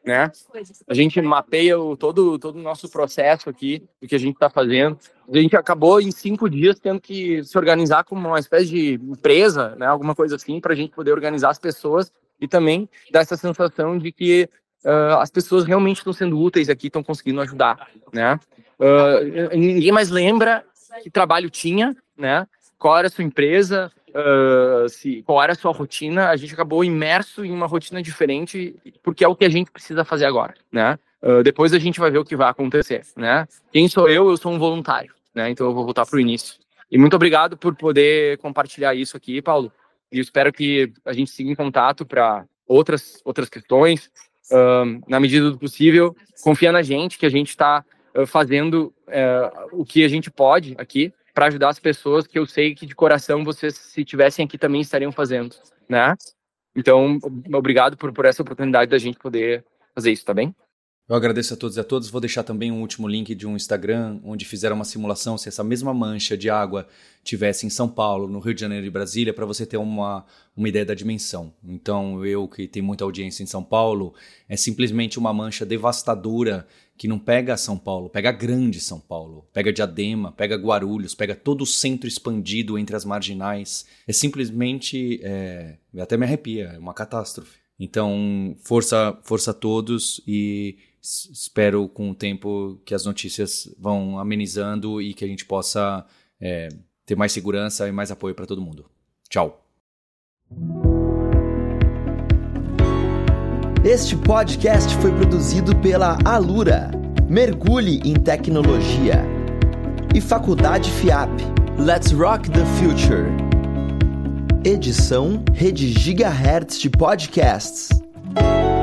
né? A gente mapeia o, todo, todo o nosso processo aqui, do que a gente está fazendo. A gente acabou em cinco dias tendo que se organizar como uma espécie de empresa, né? Alguma coisa assim, para a gente poder organizar as pessoas e também dar essa sensação de que uh, as pessoas realmente estão sendo úteis aqui, estão conseguindo ajudar, né? Uh, ninguém mais lembra que trabalho tinha, né? Qual era a sua empresa, uh, se, qual era a sua rotina. A gente acabou imerso em uma rotina diferente, porque é o que a gente precisa fazer agora, né? Uh, depois a gente vai ver o que vai acontecer, né? Quem sou eu? Eu sou um voluntário, né? Então eu vou voltar para o início. E muito obrigado por poder compartilhar isso aqui, Paulo. E eu espero que a gente siga em contato para outras, outras questões. Uh, na medida do possível, confia na gente, que a gente está uh, fazendo uh, o que a gente pode aqui para ajudar as pessoas, que eu sei que de coração vocês, se tivessem aqui, também estariam fazendo, né? Então, obrigado por, por essa oportunidade da gente poder fazer isso, tá bem? Eu agradeço a todos e a todas. Vou deixar também um último link de um Instagram, onde fizeram uma simulação se essa mesma mancha de água tivesse em São Paulo, no Rio de Janeiro e Brasília, para você ter uma, uma ideia da dimensão. Então, eu que tenho muita audiência em São Paulo, é simplesmente uma mancha devastadora que não pega São Paulo, pega grande São Paulo, pega Diadema, pega Guarulhos, pega todo o centro expandido entre as marginais. É simplesmente, é, até me arrepia, é uma catástrofe. Então, força, força a todos e espero com o tempo que as notícias vão amenizando e que a gente possa é, ter mais segurança e mais apoio para todo mundo. Tchau. Este podcast foi produzido pela Alura, Mergulhe em Tecnologia, e Faculdade FIAP, Let's Rock the Future. Edição Rede Gigahertz de Podcasts.